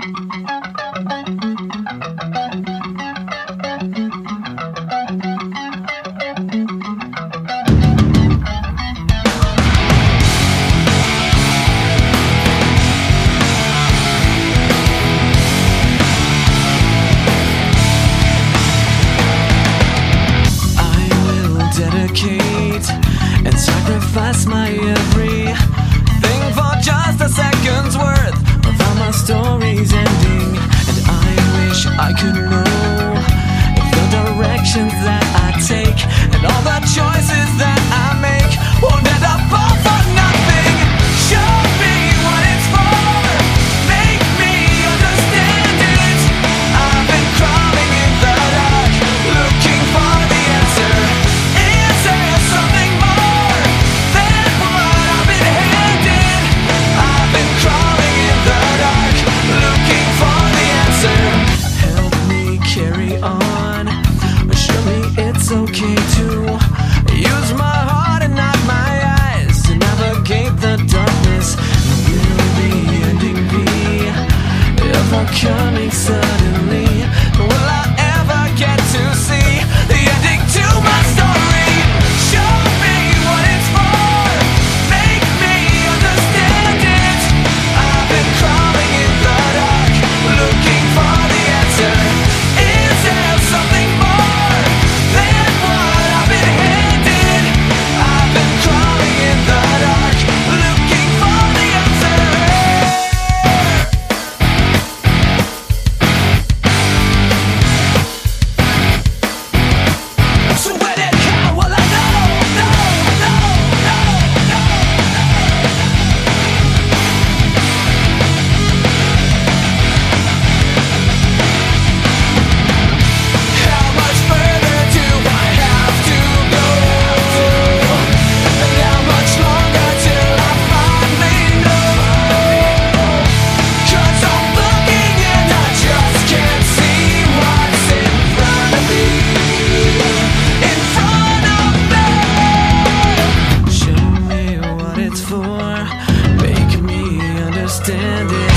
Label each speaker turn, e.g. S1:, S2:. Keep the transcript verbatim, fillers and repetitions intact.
S1: And sacrifice my everything for just a second's worth of how my story's ending. And I wish I could know if the directions that I take and all the choices that I make won't end up all for nothing. Show me what it's for, make me understand it. I've been crawling in the dark, looking for the answer. Is there something more than what I've been handed? I've been crawling in the dark, looking for the answer. Help me carry on, show me it's okay to use my heart and not my eyes to navigate the darkness. Will the ending be ever coming suddenly? Will I ever get to see the ending to my story? Show me what it's for, make me understand it. I've been crawling in the dark, looking for the answer. Is there something more than what I've been handed? I've been crawling in the dark, looking for the answer. So when it comes, well I know, no, no, no, no, How much further do I have to go? And how much longer till I finally know? 'Cause I'm looking and I just can't see what's in front of me. In front of me. Show me what it's for, make me understand it.